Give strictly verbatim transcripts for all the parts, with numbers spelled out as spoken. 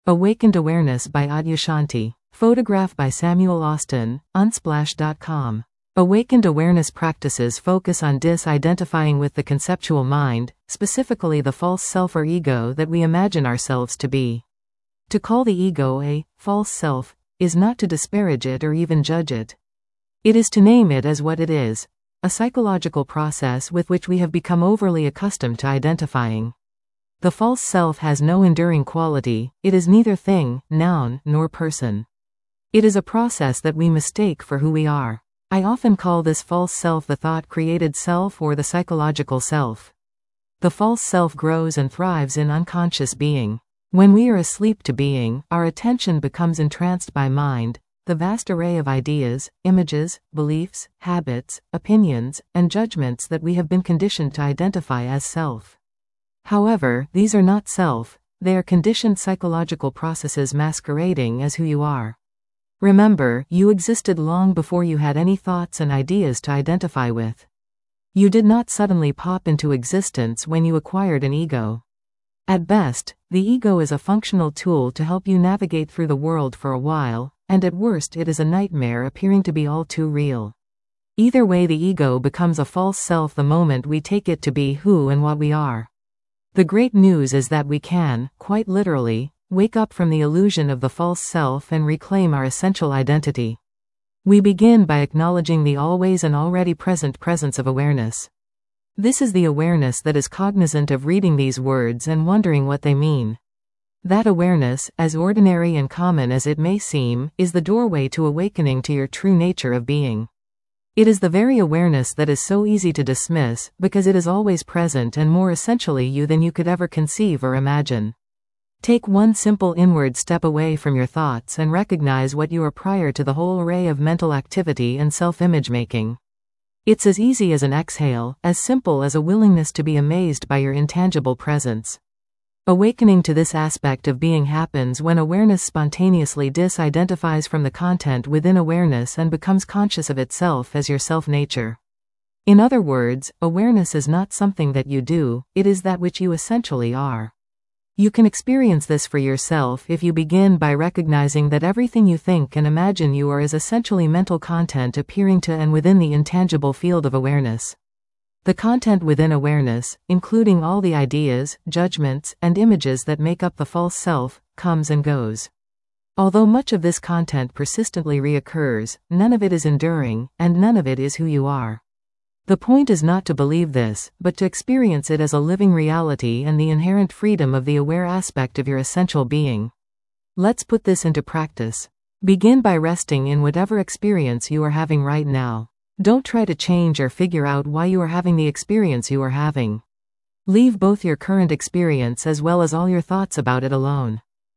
Awakened Awareness by Adyashanti. Photograph by Samuel Austin, unsplash dot com. Awakened awareness practices focus on disidentifying with the conceptual mind, specifically the false self or ego that we imagine ourselves to be. To call the ego a false self is not to disparage it or even judge it. It is to name it as what it is, a psychological process with which we have become overly accustomed to identifying. The false self has no enduring quality, it is neither thing, noun, nor person. It is a process that we mistake for who we are. I often call this false self the thought-created self or the psychological self. The false self grows and thrives in unconscious being. When we are asleep to being, our attention becomes entranced by mind, the vast array of ideas, images, beliefs, habits, opinions, and judgments that we have been conditioned to identify as self. However, these are not self, they are conditioned psychological processes masquerading as who you are. Remember, you existed long before you had any thoughts and ideas to identify with. You did not suddenly pop into existence when you acquired an ego. At best, the ego is a functional tool to help you navigate through the world for a while, and at worst it is a nightmare appearing to be all too real. Either way, the ego becomes a false self the moment we take it to be who and what we are. The great news is that we can, quite literally, wake up from the illusion of the false self and reclaim our essential identity. We begin by acknowledging the always and already present presence of awareness. This is the awareness that is cognizant of reading these words and wondering what they mean. That awareness, as ordinary and common as it may seem, is the doorway to awakening to your true nature of being. It is the very awareness that is so easy to dismiss, because it is always present and more essentially you than you could ever conceive or imagine. Take one simple inward step away from your thoughts and recognize what you are prior to the whole array of mental activity and self-image making. It's as easy as an exhale, as simple as a willingness to be amazed by your intangible presence. Awakening to this aspect of being happens when awareness spontaneously disidentifies from the content within awareness and becomes conscious of itself as your self-nature. In other words, awareness is not something that you do, it is that which you essentially are. You can experience this for yourself if you begin by recognizing that everything you think and imagine you are is essentially mental content appearing to and within the intangible field of awareness. The content within awareness, including all the ideas, judgments, and images that make up the false self, comes and goes. Although much of this content persistently reoccurs, none of it is enduring, and none of it is who you are. The point is not to believe this, but to experience it as a living reality and the inherent freedom of the aware aspect of your essential being. Let's put this into practice. Begin by resting in whatever experience you are having right now. Don't try to change or figure out why you are having the experience you are having. Leave both your current experience as well as all your thoughts about it alone.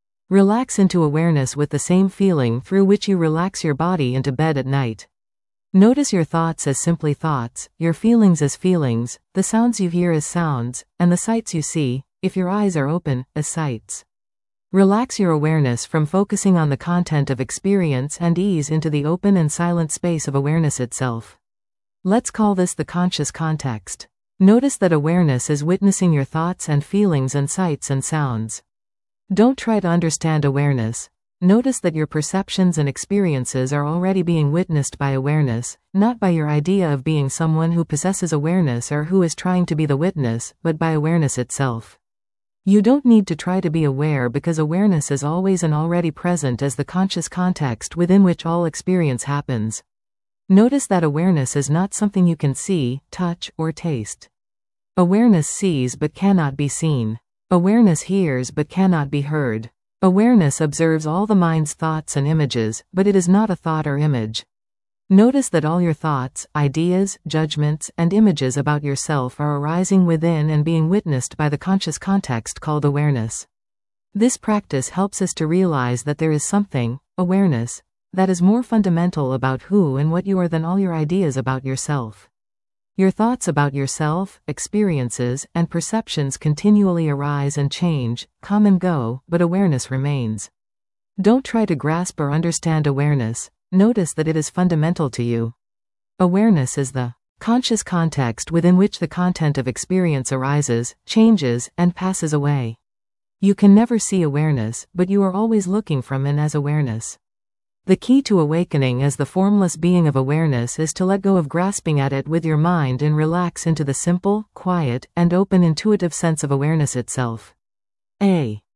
Relax into awareness with the same feeling through which you relax your body into bed at night. Notice your thoughts as simply thoughts, your feelings as feelings, the sounds you hear as sounds, and the sights you see, if your eyes are open, as sights. Relax your awareness from focusing on the content of experience and ease into the open and silent space of awareness itself. Let's call this the conscious context. Notice that awareness is witnessing your thoughts and feelings and sights and sounds. Don't try to understand awareness. Notice that your perceptions and experiences are already being witnessed by awareness, not by your idea of being someone who possesses awareness or who is trying to be the witness, but by awareness itself. You don't need to try to be aware because awareness is always and already present as the conscious context within which all experience happens. Notice that awareness is not something you can see, touch, or taste. Awareness sees but cannot be seen. Awareness hears but cannot be heard. Awareness observes all the mind's thoughts and images, but it is not a thought or image. Notice that all your thoughts, ideas, judgments, and images about yourself are arising within and being witnessed by the conscious context called awareness. This practice helps us to realize that there is something, awareness, that is more fundamental about who and what you are than all your ideas about yourself. Your thoughts about yourself, experiences, and perceptions continually arise and change, come and go, but awareness remains. Don't try to grasp or understand awareness. Notice that it is fundamental to you. Awareness is the conscious context within which the content of experience arises, changes, and passes away. You can never see awareness, but you are always looking from and as awareness. The key to awakening as the formless being of awareness is to let go of grasping at it with your mind and relax into the simple, quiet, and open intuitive sense of awareness itself. A.